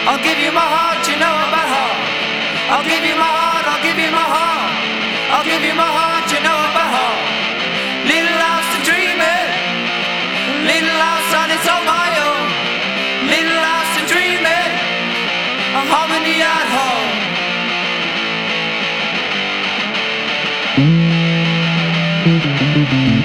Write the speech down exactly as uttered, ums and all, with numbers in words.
I'll give you my heart, you know about heart. I'll give you my heart, I'll give you my heart. I'll give you my heart, you know about heart. Little house to dream in, little house on its own my own. Little house to dream in, a harmony at home. Thank you.